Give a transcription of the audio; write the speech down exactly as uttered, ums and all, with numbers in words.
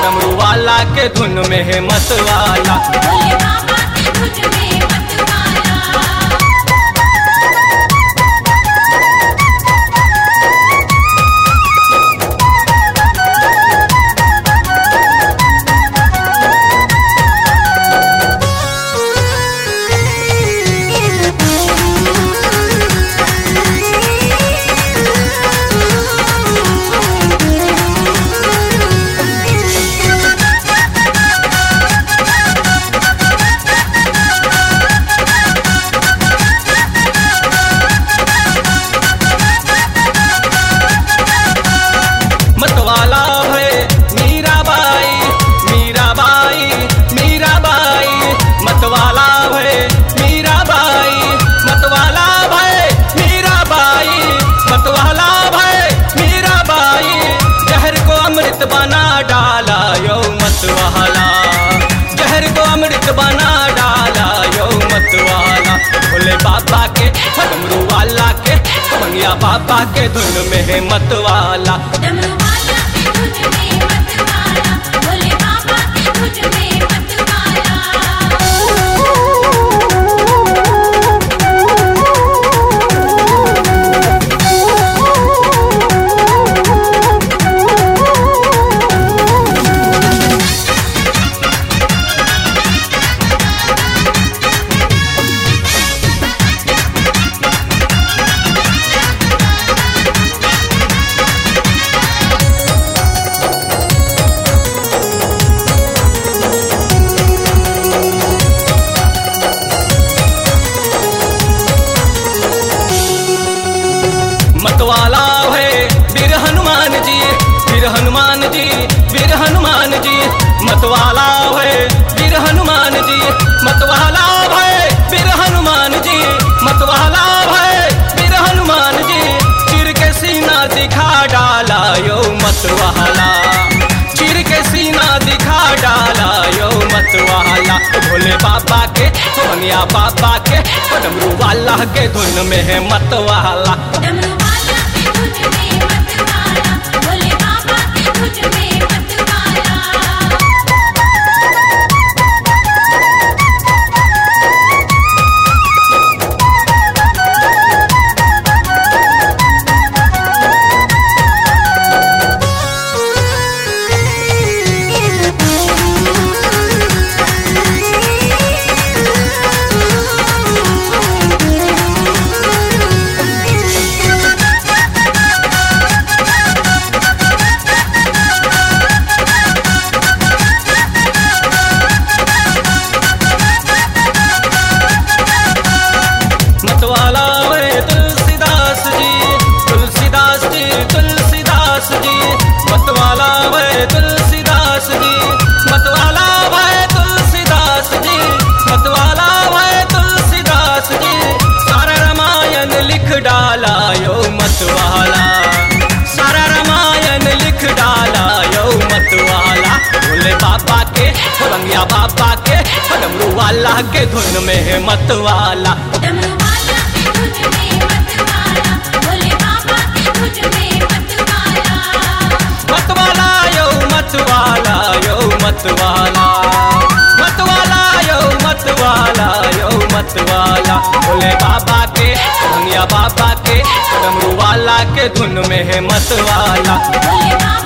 डमरू वाला के धुन में है मत वाला। भोले बाबा के धुन में मत वाला। मतवाला है मीराबाई मीराबाई मीराबाई मतवाला है मीराबाई मतवाला है मीराबाई मतवाला है मीराबाई जहर को अमृत बना डाला यो मतवाला जहर को अमृत बना डाला यो मतवाला। भोले बाबा के डमरू वाला के मंगिया बाबा के धुन में है मतवाला। डमरू वाला के धुन में मत वाला। भोले बाबा के धुन में मत वाला। मतवाला है वीर हनुमान जी वीर हनुमान जी वीर हनुमान जी मतवाला है वीर हनुमान जी मतवाला है वीर हनुमान जी मतवाला है वीर हनुमान जी चिर के सीना दिखा डाला यो मतवाला चिर के सीना दिखा डाला यो मतवाला। भोले बाबा के सोनिया बाबा के डमरू वाला के धुन में है मतवाला। डमरू वाला के धुन में मत वाला। भोले बाबा के धुन में मत वाला। मतवाला है तुलसीदास जी तुलसीदास जी तुलसीदास जी मतवाला है तुलसीदास जी मतवाला है तुलसीदास जी मतवाला है तुलसीदास जी सारा रामायण लिख डाला यो मतवाला सारा रामायण लिख डाला यो मतवाला। भोले बाबा के रंगिया बाबा के डमरू वाला के धुन में है मतवाला। डमरू वाला के धुन में मत वाला। भोले बाबा के धुन में मत वाला। मतवाला यो मतवाला यो मतवाला मतवाला यो मतवाला यो मतवाला। भोले बाबा के रंगिया बाबा के डमरू वाला के धुन में है मतवाला। भोले बाबा